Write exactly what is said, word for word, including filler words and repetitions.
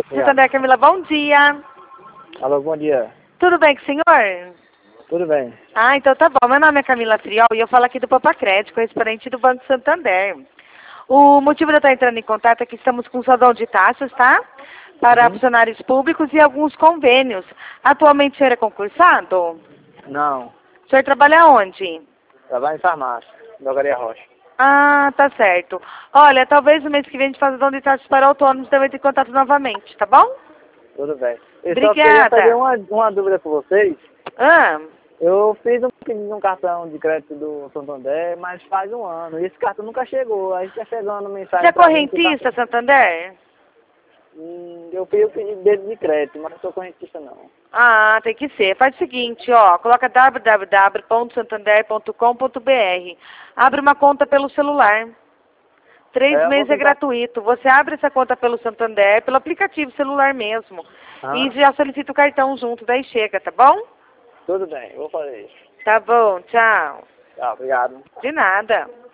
Santander, Camila, bom dia. Alô, bom dia. Tudo bem com o senhor? Tudo bem. Ah, então tá bom. Meu nome é Camila Friol e eu falo aqui do Papacrédito, correspondente do Banco Santander. O motivo de eu estar entrando em contato é que estamos com soldão de taxas, tá? Para Uhum. funcionários públicos e alguns convênios. Atualmente o senhor é concursado? Não, O senhor trabalha onde? trabalho em farmácia, Drogaria Rocha. Ah, tá certo. Olha, talvez no mês que vem a gente faça soldão de taxas para autônomos, então eu entre em contato novamente, tá bom? Tudo bem. Eu só queria Obrigada. fazer uma, uma dúvida com vocês. Ah, Eu fiz um pedido de um cartão de crédito do Santander, mas faz um ano. E esse cartão nunca chegou. Aí fica chegando mensagem você é pra mim que o correntista, cartão... Santander? Hum, eu fiz o pedido dele de crédito, mas não sou correntista não. Ah, tem que ser. Faz o seguinte, ó, coloca w w w ponto santander ponto com ponto b r. Abre uma conta pelo celular. Três É, eu vou meses é tentar... gratuito. Você abre essa conta pelo Santander, pelo aplicativo celular mesmo. Ah, E já solicita o cartão junto, daí chega, tá bom? tudo bem, eu vou fazer isso. Tá bom, tchau. Tá, obrigado. De nada.